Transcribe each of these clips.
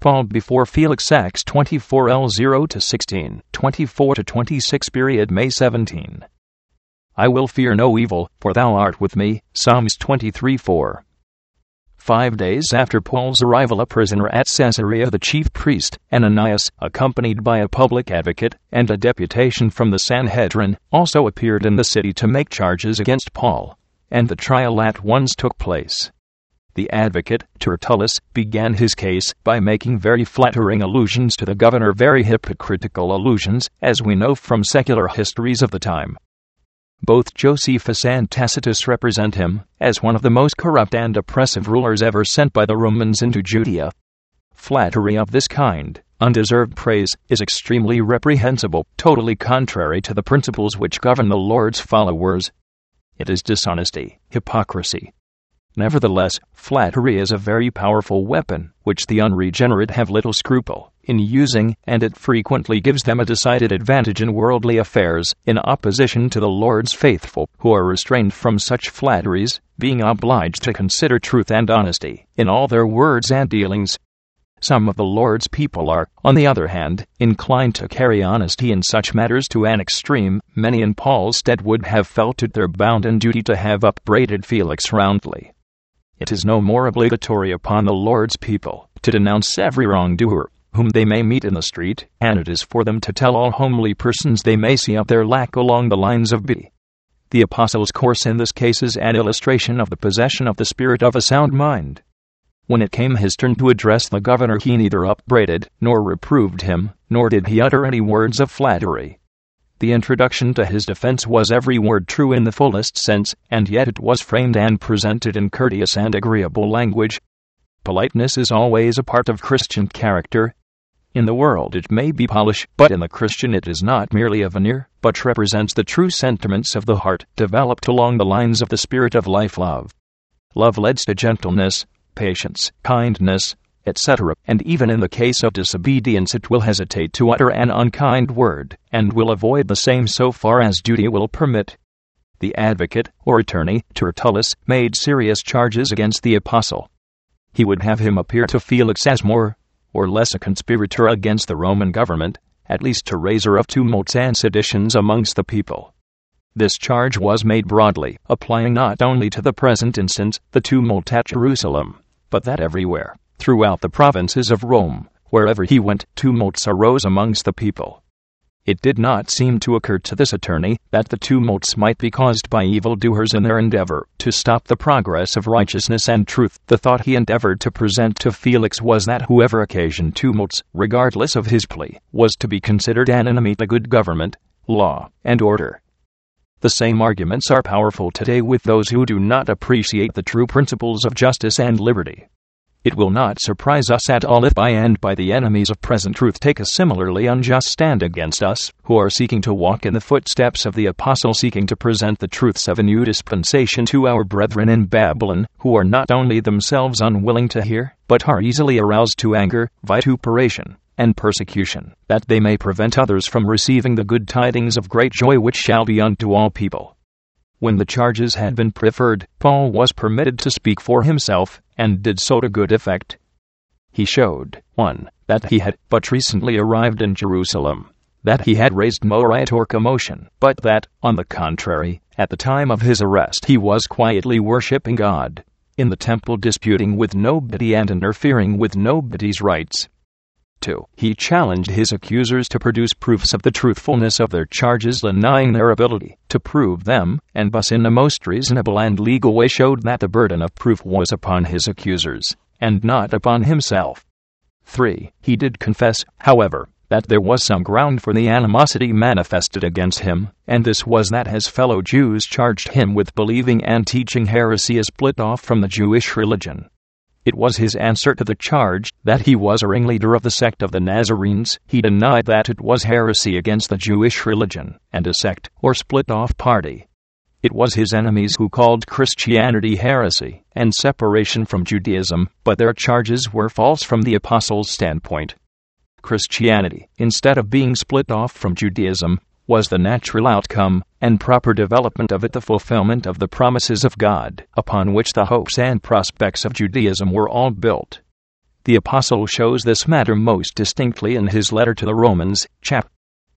Paul before Felix Acts 24:0-16, 24-26 period May 17. I will fear no evil, for thou art with me. Psalms 23:4. 5 days after Paul's arrival, a prisoner at Caesarea, the chief priest, Ananias, accompanied by a public advocate and a deputation from the Sanhedrin, also appeared in the city to make charges against Paul, and the trial at once took place. The advocate, Tertullus, began his case by making very flattering allusions to the governor, very hypocritical allusions, as we know from secular histories of the time. Both Josephus and Tacitus represent him as one of the most corrupt and oppressive rulers ever sent by the Romans into Judea. Flattery of this kind, undeserved praise, is extremely reprehensible, totally contrary to the principles which govern the Lord's followers. It is dishonesty, hypocrisy. Nevertheless, flattery is a very powerful weapon, which the unregenerate have little scruple in using, and it frequently gives them a decided advantage in worldly affairs, in opposition to the Lord's faithful, who are restrained from such flatteries, being obliged to consider truth and honesty in all their words and dealings. Some of the Lord's people are, on the other hand, inclined to carry honesty in such matters to an extreme. Many in Paul's stead would have felt it their bounden duty to have upbraided Felix roundly. It is no more obligatory upon the Lord's people to denounce every wrongdoer whom they may meet in the street, and it is for them to tell all homely persons they may see of their lack along the lines of B. The apostle's course in this case is an illustration of the possession of the spirit of a sound mind. When it came his turn to address the governor, he neither upbraided nor reproved him, nor did he utter any words of flattery. The introduction to his defense was every word true in the fullest sense, and yet it was framed and presented in courteous and agreeable language. Politeness is always a part of Christian character. In the world it may be polish, but in the Christian it is not merely a veneer, but represents the true sentiments of the heart, developed along the lines of the spirit of life. Love leads to gentleness, patience, kindness, etc., and even in the case of disobedience it will hesitate to utter an unkind word, and will avoid the same so far as duty will permit. The advocate, or attorney, Tertullus, made serious charges against the apostle. He would have him appear to Felix as more or less a conspirator against the Roman government, at least a raiser of tumults and seditions amongst the people. This charge was made broadly, applying not only to the present instance, the tumult at Jerusalem, but that everywhere, throughout the provinces of Rome, wherever he went, tumults arose amongst the people. It did not seem to occur to this attorney that the tumults might be caused by evildoers in their endeavor to stop the progress of righteousness and truth. The thought he endeavored to present to Felix was that whoever occasioned tumults, regardless of his plea, was to be considered an enemy to good government, law, and order. The same arguments are powerful today with those who do not appreciate the true principles of justice and liberty. It will not surprise us at all if by and by the enemies of present truth take a similarly unjust stand against us, who are seeking to walk in the footsteps of the apostle, seeking to present the truths of a new dispensation to our brethren in Babylon, who are not only themselves unwilling to hear, but are easily aroused to anger, vituperation, and persecution, that they may prevent others from receiving the good tidings of great joy which shall be unto all people. When the charges had been preferred, Paul was permitted to speak for himself, and did so to good effect. He showed, 1. That he had but recently arrived in Jerusalem, that he had raised no riot or commotion, but that, on the contrary, at the time of his arrest he was quietly worshipping God in the temple, disputing with nobody and interfering with nobody's rights. 2. He challenged his accusers to produce proofs of the truthfulness of their charges, denying their ability to prove them, and thus in a most reasonable and legal way showed that the burden of proof was upon his accusers, and not upon himself. 3. He did confess, however, that there was some ground for the animosity manifested against him, and this was that his fellow Jews charged him with believing and teaching heresy as split off from the Jewish religion. It was his answer to the charge that he was a ringleader of the sect of the Nazarenes. He denied that it was heresy against the Jewish religion, and a sect, or split-off party. It was his enemies who called Christianity heresy and separation from Judaism, but their charges were false from the apostles' standpoint. Christianity, instead of being split off from Judaism, was the natural outcome, and proper development of it the fulfillment of the promises of God, upon which the hopes and prospects of Judaism were all built. The apostle shows this matter most distinctly in his letter to the Romans, chapter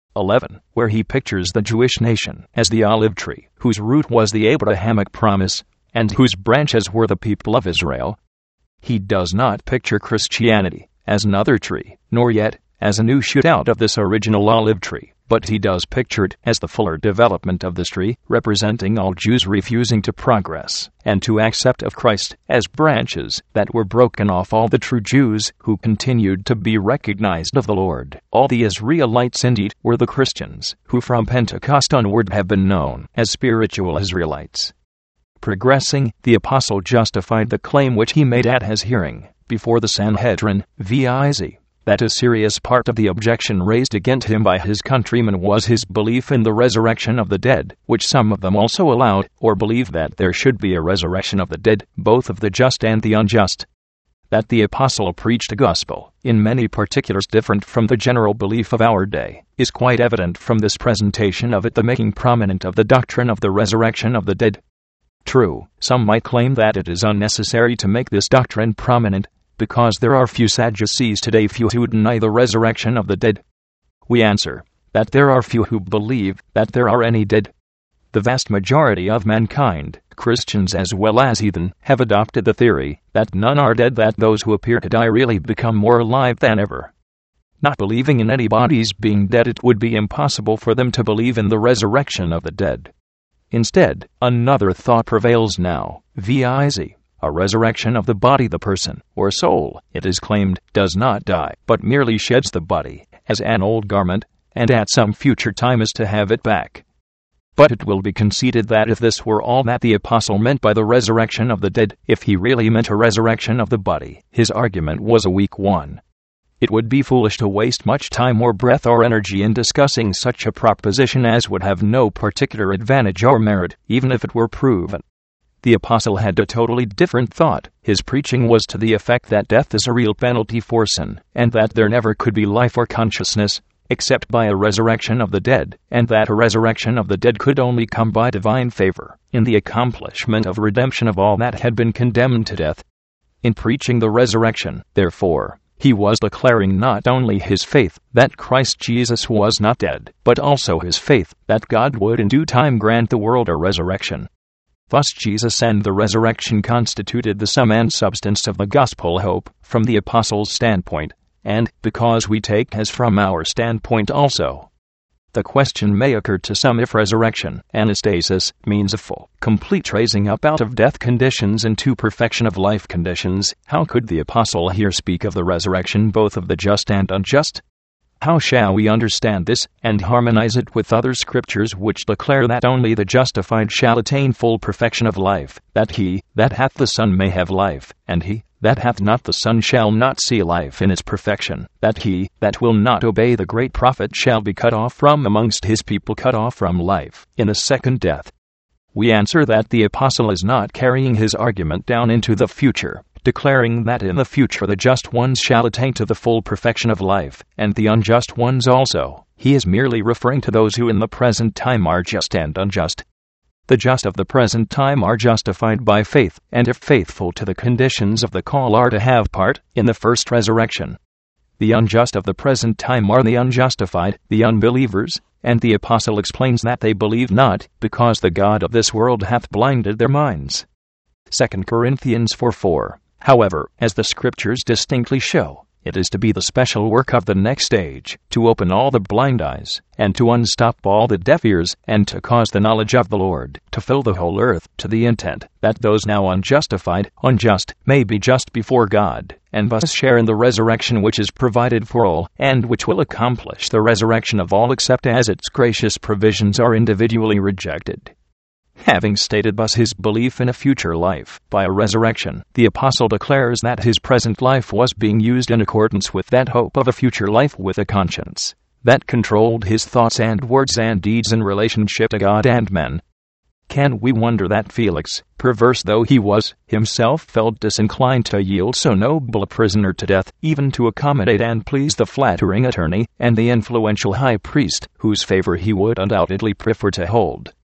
11, where he pictures the Jewish nation as the olive tree, whose root was the Abrahamic promise, and whose branches were the people of Israel. He does not picture Christianity as another tree, nor yet as a new shoot out of this original olive tree, but he does picture it as the fuller development of this tree, representing all Jews refusing to progress and to accept of Christ as branches that were broken off all the true Jews who continued to be recognized of the Lord. All the Israelites indeed were the Christians, who from Pentecost onward have been known as spiritual Israelites. Progressing, the apostle justified the claim which he made at his hearing before the Sanhedrin, viz., that a serious part of the objection raised against him by his countrymen was his belief in the resurrection of the dead, which some of them also allowed, or believed that there should be a resurrection of the dead, both of the just and the unjust. That the apostle preached a gospel, in many particulars different from the general belief of our day, is quite evident from this presentation of it, the making prominent of the doctrine of the resurrection of the dead. True, some might claim that it is unnecessary to make this doctrine prominent, because there are few Sadducees today who deny the resurrection of the dead. We answer that there are few who believe that there are any dead. The vast majority of mankind, Christians as well as heathen, have adopted the theory that none are dead, that those who appear to die really become more alive than ever. Not believing in anybody's being dead, it would be impossible for them to believe in the resurrection of the dead. Instead, another thought prevails now, viz., a resurrection of the body. The person, or soul, it is claimed, does not die, but merely sheds the body, as an old garment, and at some future time is to have it back. But it will be conceded that if this were all that the apostle meant by the resurrection of the dead, if he really meant a resurrection of the body, his argument was a weak one. It would be foolish to waste much time or breath or energy in discussing such a proposition as would have no particular advantage or merit, even if it were proven. The apostle had a totally different thought. His preaching was to the effect that death is a real penalty for sin, and that there never could be life or consciousness except by a resurrection of the dead, and that a resurrection of the dead could only come by divine favor, in the accomplishment of redemption of all that had been condemned to death. In preaching the resurrection, therefore, he was declaring not only his faith that Christ Jesus was not dead, but also his faith that God would in due time grant the world a resurrection. Thus Jesus and the resurrection constituted the sum and substance of the gospel hope from the apostles' standpoint, and because we take as from our standpoint also. The question may occur to some if resurrection, anastasis, means a full, complete raising up out of death conditions into perfection of life conditions. How could the apostle here speak of the resurrection both of the just and unjust? How shall we understand this, and harmonize it with other scriptures which declare that only the justified shall attain full perfection of life, that he that hath the Son may have life, and he that hath not the Son shall not see life in its perfection, that he that will not obey the great prophet shall be cut off from amongst his people, cut off from life, in the second death? We answer that the apostle is not carrying his argument down into the future, declaring that in the future the just ones shall attain to the full perfection of life, and the unjust ones also. He is merely referring to those who in the present time are just and unjust. The just of the present time are justified by faith, and if faithful to the conditions of the call are to have part in the first resurrection. The unjust of the present time are the unjustified, the unbelievers, and the apostle explains that they believe not, because the God of this world hath blinded their minds. 2 Corinthians 4:4. However, as the scriptures distinctly show, it is to be the special work of the next age, to open all the blind eyes, and to unstop all the deaf ears, and to cause the knowledge of the Lord to fill the whole earth, to the intent that those now unjustified, unjust, may be just before God, and thus share in the resurrection which is provided for all, and which will accomplish the resurrection of all except as its gracious provisions are individually rejected. Having stated thus his belief in a future life by a resurrection, the apostle declares that his present life was being used in accordance with that hope of a future life with a conscience that controlled his thoughts and words and deeds in relationship to God and men. Can we wonder that Felix, perverse though he was, himself felt disinclined to yield so noble a prisoner to death, even to accommodate and please the flattering attorney and the influential high priest, whose favor he would undoubtedly prefer to hold?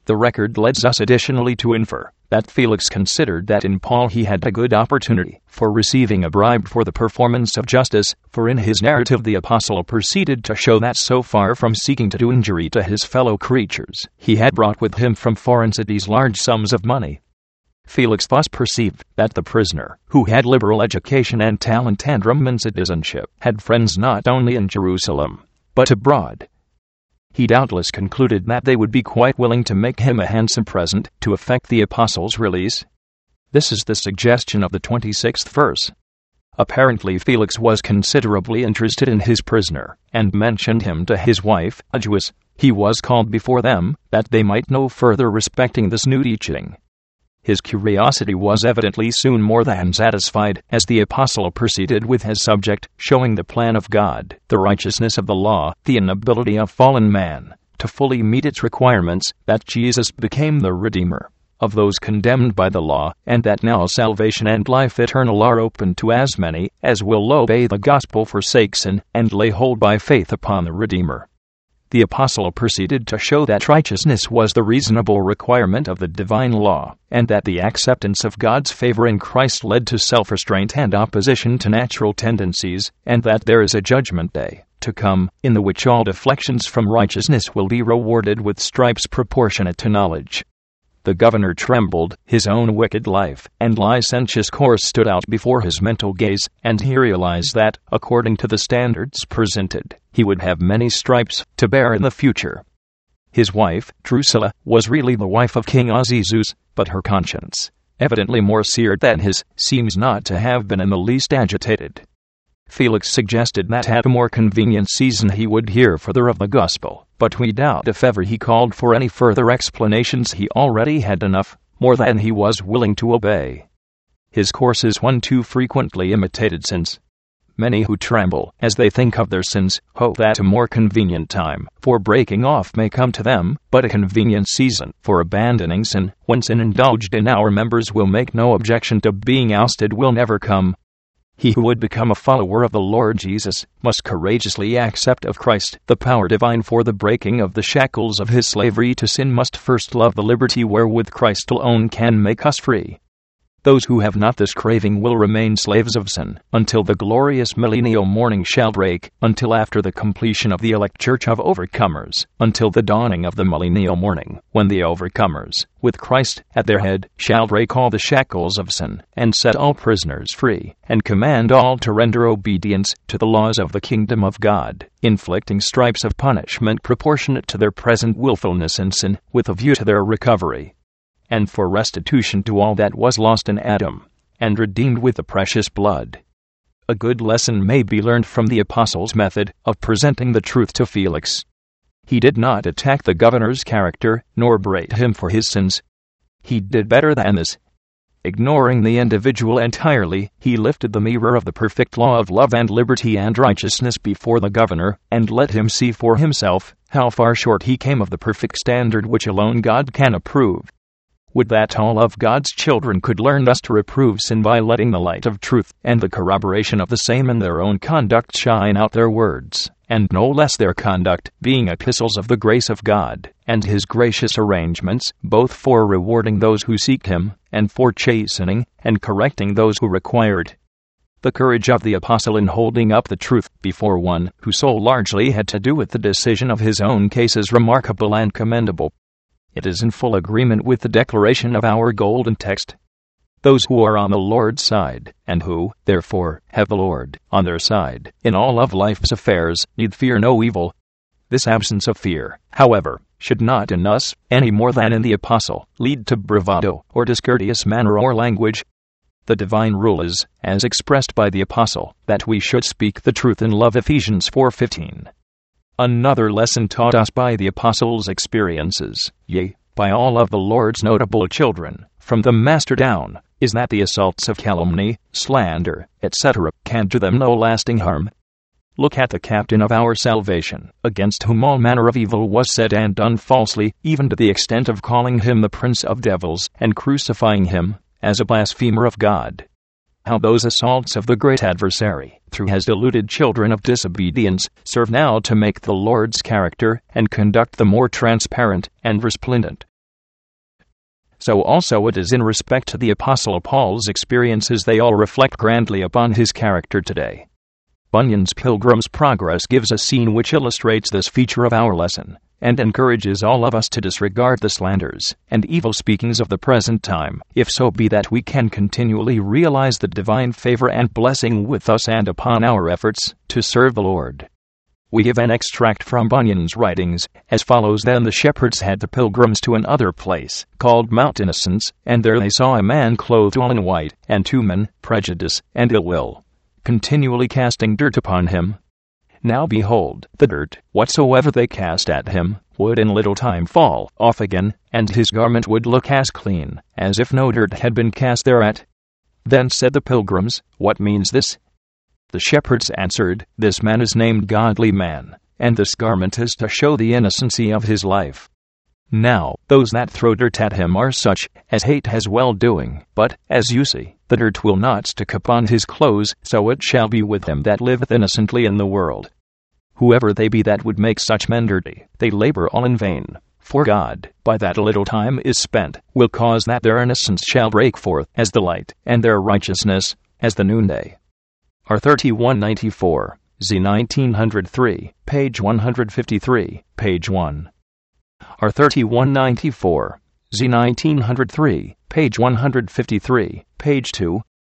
The record leads us additionally to infer that Felix considered that in Paul he had a good opportunity for receiving a bribe for the performance of justice, for in his narrative the apostle proceeded to show that so far from seeking to do injury to his fellow creatures, he had brought with him from foreign cities large sums of money. Felix thus perceived that the prisoner, who had liberal education and talent and Roman citizenship, had friends not only in Jerusalem, but abroad. He doubtless concluded that they would be quite willing to make him a handsome present to effect the apostle's release. This is the suggestion of the 26th verse. Apparently Felix was considerably interested in his prisoner, and mentioned him to his wife, a Jewess. He was called before them, that they might know further respecting this new teaching. His curiosity was evidently soon more than satisfied, as the apostle proceeded with his subject, showing the plan of God, the righteousness of the law, the inability of fallen man to fully meet its requirements, that Jesus became the Redeemer of those condemned by the law, and that now salvation and life eternal are open to as many as will obey the gospel, forsake sin, and lay hold by faith upon the Redeemer. The apostle proceeded to show that righteousness was the reasonable requirement of the divine law, and that the acceptance of God's favor in Christ led to self-restraint and opposition to natural tendencies, and that there is a judgment day to come, in the which all deflections from righteousness will be rewarded with stripes proportionate to knowledge. The governor trembled, his own wicked life and licentious course stood out before his mental gaze, and he realized that, according to the standards presented, he would have many stripes to bear in the future. His wife, Drusilla, was really the wife of King Ahasuerus, but her conscience, evidently more seared than his, seems not to have been in the least agitated. Felix suggested that at a more convenient season he would hear further of the gospel, but we doubt if ever he called for any further explanations. He already had enough, more than he was willing to obey. His course is one too frequently imitated, since many who tremble as they think of their sins hope that a more convenient time for breaking off may come to them, but a convenient season for abandoning sin, when sin indulged in our members will make no objection to being ousted, will never come. He who would become a follower of the Lord Jesus must courageously accept of Christ the power divine for the breaking of the shackles of his slavery to sin, must first love the liberty wherewith Christ alone can make us free. Those who have not this craving will remain slaves of sin, until the glorious millennial morning shall break, until after the completion of the elect church of overcomers, until the dawning of the millennial morning, when the overcomers, with Christ at their head, shall break all the shackles of sin, and set all prisoners free, and command all to render obedience to the laws of the kingdom of God, inflicting stripes of punishment proportionate to their present willfulness in sin, with a view to their recovery, and for restitution to all that was lost in Adam, and redeemed with the precious blood. A good lesson may be learned from the apostle's method of presenting the truth to Felix. He did not attack the governor's character, nor berate him for his sins. He did better than this. Ignoring the individual entirely, he lifted the mirror of the perfect law of love and liberty and righteousness before the governor, and let him see for himself how far short he came of the perfect standard which alone God can approve. Would that all of God's children could learn thus to reprove sin by letting the light of truth and the corroboration of the same in their own conduct shine out their words, and no less their conduct, being epistles of the grace of God, and his gracious arrangements, both for rewarding those who seek him, and for chastening and correcting those who require it. The courage of the apostle in holding up the truth before one who so largely had to do with the decision of his own case is remarkable and commendable. It is in full agreement with the declaration of our golden text. Those who are on the Lord's side, and who, therefore, have the Lord on their side in all of life's affairs, need fear no evil. This absence of fear, however, should not in us, any more than in the apostle, lead to bravado or discourteous manner or language. The divine rule is, as expressed by the apostle, that we should speak the truth in love. Ephesians 4:15. Another lesson taught us by the apostle's experiences, yea, by all of the Lord's notable children, from the master down, is that the assaults of calumny, slander, etc., can do them no lasting harm. Look at the captain of our salvation, against whom all manner of evil was said and done falsely, even to the extent of calling him the prince of devils, and crucifying him as a blasphemer of God. How those assaults of the great adversary, through his deluded children of disobedience, serve now to make the Lord's character and conduct the more transparent and resplendent. so also it is in respect to the Apostle Paul's experiences. They all reflect grandly upon his character today. Bunyan's Pilgrim's Progress gives a scene which illustrates this feature of our lesson, and encourages all of us to disregard the slanders and evil speakings of the present time, if so be that we can continually realize the divine favor and blessing with us and upon our efforts to serve the Lord. We give an extract from Bunyan's writings, as follows. Then the shepherds had the pilgrims to another place, called Mount Innocents, and there they saw a man clothed all in white, and two men, Prejudice and Ill Will, continually casting dirt upon him. Now behold, the dirt, whatsoever they cast at him, would in little time fall off again, and his garment would look as clean, as if no dirt had been cast thereat. Then said the pilgrims, What means this? The shepherds answered, This man is named Godly Man, and this garment is to show the innocency of his life. Now, those that throw dirt at him are such as hate his well-doing, but, as you see, the dirt will not stick upon his clothes, so it shall be with him that liveth innocently in the world. Whoever they be that would make such men dirty, they labor all in vain, for God, by that little time is spent, will cause that their innocence shall break forth as the light, and their righteousness as the noonday. R 3194, Z 1903, page 153, page 1. R 3194, Z 1903, page 153, page 2,